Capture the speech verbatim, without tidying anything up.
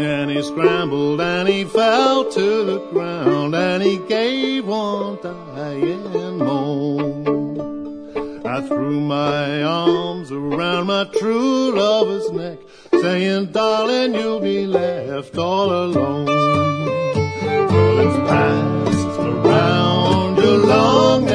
And he scrambled and he fell to the ground, and he gave one dying moan. I threw my arms around my true lover's neck, saying, darling, you'll be left all alone. Well, it's passed around your long